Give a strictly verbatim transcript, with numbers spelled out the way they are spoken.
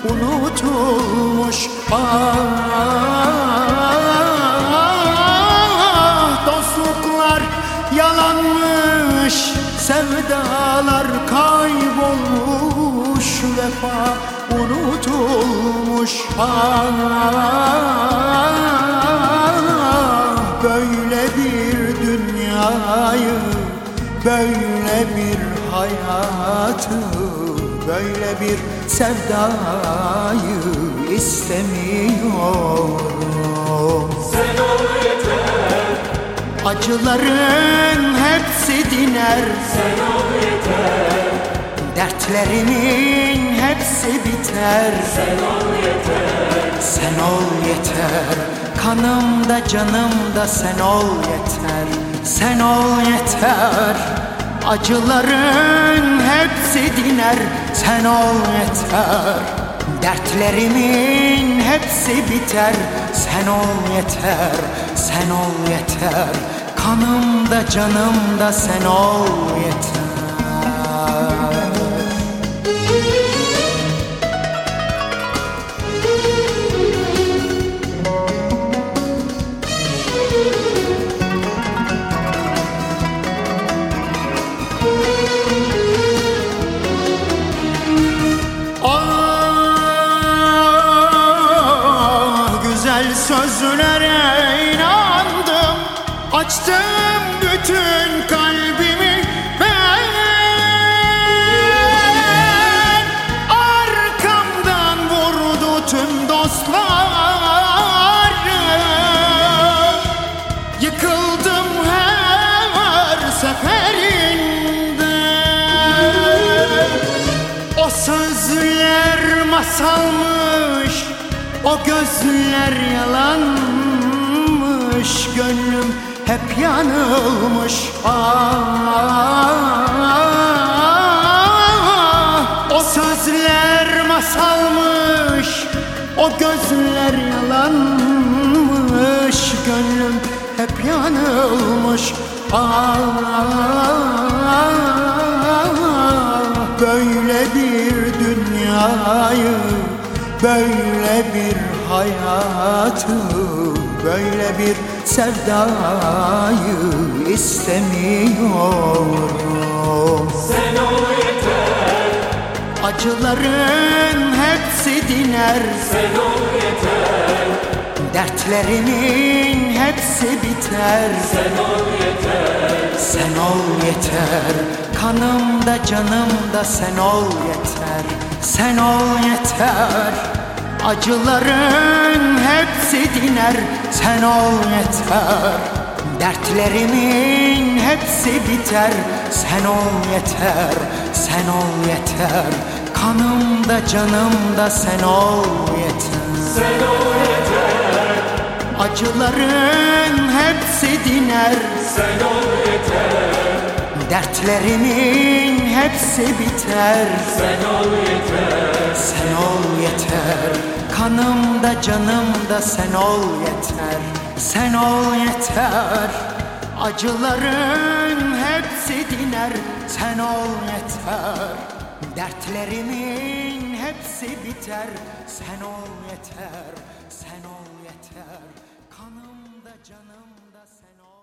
unutulmuş. Ah, dostluklar yalanmış, sevdalar kaybolmuş, vefa unutulmuş. Ah, böyle bir dünyayı, böyle bir hayatı, böyle bir sevdayı istemiyorum. Sen ol yeter, acıların hepsi diner. Sen ol yeter, dertlerimin hepsi biter. Sen ol yeter, sen ol yeter, kanımda canımda sen ol yeter. Sen ol yeter, acıların hepsi diner. Sen ol yeter, dertlerimin hepsi biter. Sen ol yeter, sen ol yeter, kanımda canımda sen ol yeter. Sözlere inandım, açtım bütün kalbimi ben. Arkamdan vurdu tüm dostlar, yıkıldım her seferinde. O sözler masalmış, o gözler yalanmış, gönlüm hep yanılmış. Ah, o sözler masalmış, o gözler yalanmış, gönlüm hep yanılmış. Ah, böyle bir dünyayı, böyle bir hayatı, böyle bir sevdayı istemiyorum. Sen ol yeter, acıların hepsi diner. Sen ol yeter, dertlerimin hepsi biter. Sen ol yeter, sen ol yeter, kanımda canımda sen ol yeter. Sen ol yeter, acıların hepsi diner. Sen ol yeter, dertlerimin hepsi biter. Sen ol yeter, sen ol yeter, kanımda canımda sen ol yeter. Sen ol yeter, acıların hepsi diner. Sen ol yeter, dertlerimin hepsi biter. Sen ol yeter, sen ol yeter, kanımda canımda sen ol yeter. Sen ol yeter, acıların hepsi diner. Sen ol yeter, dertlerimin hepsi biter. Sen ol yeter, sen ol yeter, kanımda canımda sen ol.